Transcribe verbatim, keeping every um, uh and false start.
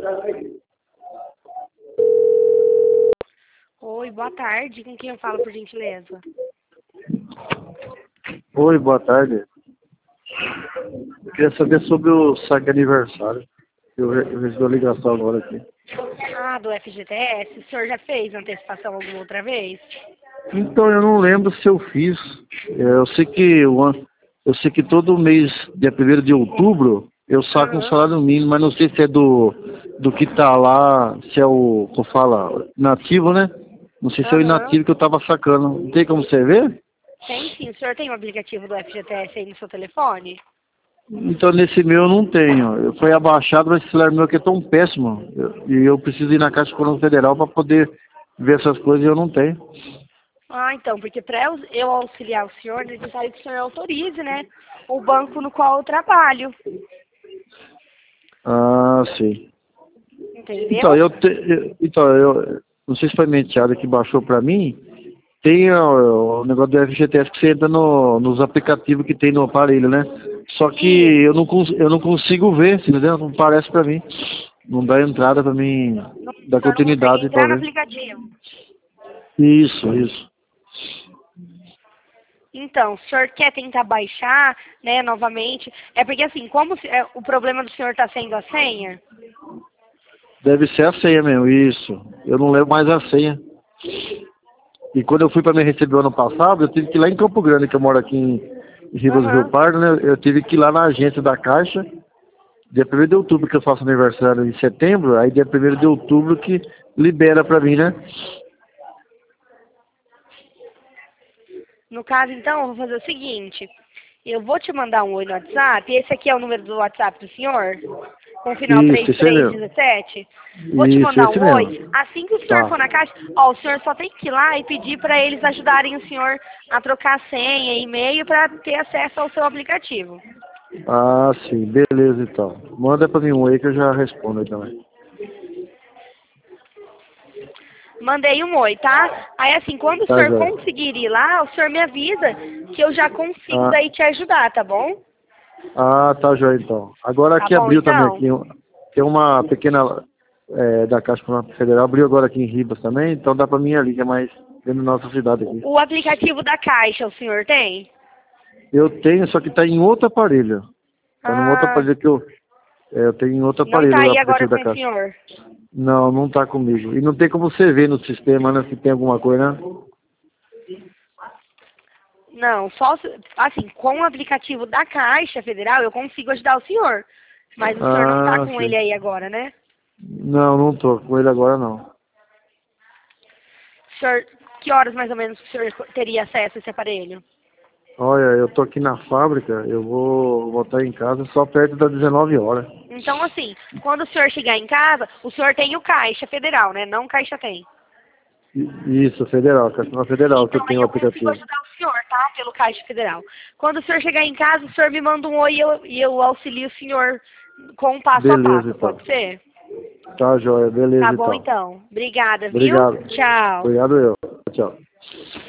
Oi, boa tarde. Com quem eu falo, por gentileza? Oi, boa tarde. Eu queria saber sobre o saque aniversário. Eu, re- eu recebi a ligação agora aqui. Ah, do F G T S. O senhor já fez antecipação alguma outra vez? Então, eu não lembro se eu fiz. É, Eu sei que o an- eu sei que todo mês, dia primeiro de outubro, eu saco um Aham. salário mínimo, mas não sei se é do, do que tá lá, se é o, como fala, inativo, né? Não sei se é o Aham. inativo que eu tava sacando. Não tem como você ver? Tem sim. O senhor tem o aplicativo do F G T S aí no seu telefone? Então, nesse meu eu não tenho. Eu fui abaixado, mas esse celular meu aqui é tão péssimo. Eu- E eu, preciso ir na Caixa Econômica Federal para poder ver essas coisas e eu não tenho. Ah, então, porque para eu, eu auxiliar o senhor, é necessário que o senhor autorize, né? O banco no qual eu trabalho. Ah, sim. Então, Entendeu? eu, te, eu- então, eu não sei se foi minha enteada que baixou para mim. Tem ó, o negócio do F G T S que você entra no, nos aplicativos que tem no aparelho, né? Só que Isso. eu não, cons- eu não consigo ver, entendeu? Não parece para mim. Não dá entrada para mim, Não, dar o senhor não consegue continuidade para entrar no ver. aplicativo. Isso, isso. Então, se o senhor quer tentar baixar, né, novamente, é porque assim, como se- é, o problema do senhor está sendo a senha, Deve ser a senha mesmo, isso. Eu não lembro mais a senha. E quando eu fui para me receber o ano passado, eu tive que ir lá em Campo Grande, que eu moro aqui em em Ribas do Rio aham, Pardo, né? Eu tive que ir lá na agência da Caixa, dia primeiro de outubro, que eu faço aniversário em setembro, aí dia primeiro de outubro que libera para mim, né? no caso, então, eu vou fazer o seguinte, eu vou te mandar um oi no WhatsApp, esse aqui é o número do WhatsApp do senhor, com o final Isso, três esse aí três mesmo. um sete. Vou te Isso, mandar esse um oi, mesmo. assim que o senhor Tá. for na caixa, ó, o senhor só tem que ir lá e pedir para eles ajudarem o senhor a trocar senha e e-mail para ter acesso ao seu aplicativo. Ah, sim, beleza então. Manda para mim um aí que eu já respondo aí também. Mandei um oi, tá? Aí assim, quando o Tá, senhor joia. conseguir ir lá, o senhor me avisa que eu já consigo Ah, daí te ajudar, tá bom? ah, tá, joia então. Agora Tá aqui bom, abriu também, aqui, então? tem uma pequena é, da Caixa Econômica Federal, abriu agora aqui em Ribas também, então dá pra mim ali, que é mais dentro da nossa cidade aqui. O aplicativo da Caixa, o senhor tem? Eu tenho, só que tá em outro aparelho. Tá num outro Ah, aparelho que eu, é, eu tenho em outro não tá aparelho o aí agora aplicativo da com o Caixa. senhor. Não, não tá comigo. E não tem como você ver no sistema, né, se tem alguma coisa, né? Não, só se- assim, com o aplicativo da Caixa Federal eu consigo ajudar o senhor. Mas o senhor não tá Ah, com ele sim. aí agora, né? Não, não tô com ele agora não. O senhor, que horas mais ou menos o senhor teria acesso a esse aparelho? Olha, eu tô aqui na fábrica, eu vou voltar em casa só perto das dezenove horas. Então, assim, quando o senhor chegar em casa, o senhor tem o Caixa Federal, né? Não o Caixa tem. I- Isso, federal, Caixa Federal que Então, eu aí tenho o eu consigo aplicativo. ajudar o senhor, tá? Pelo Caixa Federal. Quando o senhor chegar em casa, o senhor me manda um oi e eu, e eu auxilio o senhor com um passo a Beleza, passo, então. pode ser? Tá, joia, Tá beleza, bom, então. então. Obrigada, viu? Obrigado. Tchau. Obrigado eu. Tchau.